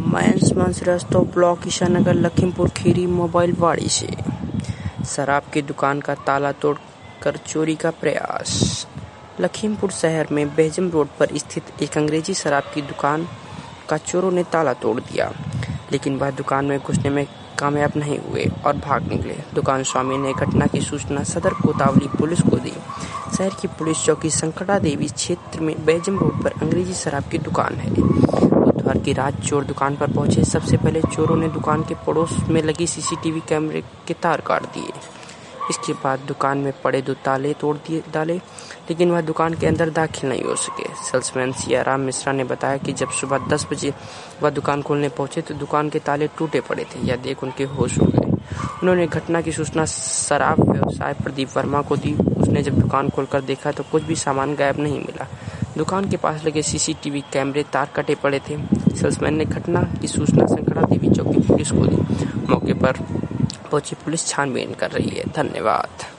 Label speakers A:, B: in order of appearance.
A: Mayank Srivastava block Ishanagar Lakhimpur Kheri mobile वाड़ी से शराब की दुकान का ताला तोड़कर चोरी का प्रयास। लखीमपुर शहर में बेहजम रोड पर स्थित एक अंग्रेजी शराब की दुकान का चोरों ने ताला तोड़ दिया, लेकिन वह दुकान में घुसने में कामयाब नहीं हुए और भाग निकले। दुकान स्वामी ने घटना की सूचना सदर कोतवाली पुलिस को दी। शहर की पुलिस चौकी संकटा देवी क्षेत्र में बेहजम रोड पर अंग्रेजी शराब की दुकान है। बुधवार की रात चोर दुकान पर पहुंचे। सबसे पहले चोरों ने दुकान के पड़ोस में लगी सीसीटीवी कैमरे के तार काट दिए। इसके बाद दुकान में पड़े 2 ताले तोड़ डाले, लेकिन वह दुकान के अंदर दाखिल नहीं हो सके। सेल्समैन सियाराम मिश्रा ने बताया कि जब सुबह 10 बजे वह दुकान खोलने पहुंचे तो दुकान के ताले टूटे पड़े थे। यह देख उनके होश उड़ गए। उन्होंने घटना की सूचना शराब व्यवसाय प्रदीप वर्मा को दी। उसने जब दुकान खोलकर देखा तो कुछ भी सामान गायब नहीं मिला। दुकान के पास लगे सीसीटीवी कैमरे तार कटे पड़े थे। सेल्समैन ने घटना की सूचना संकटा देवी चौकी पुलिस को दी। मौके पर पहुंची पुलिस छानबीन कर रही है। धन्यवाद।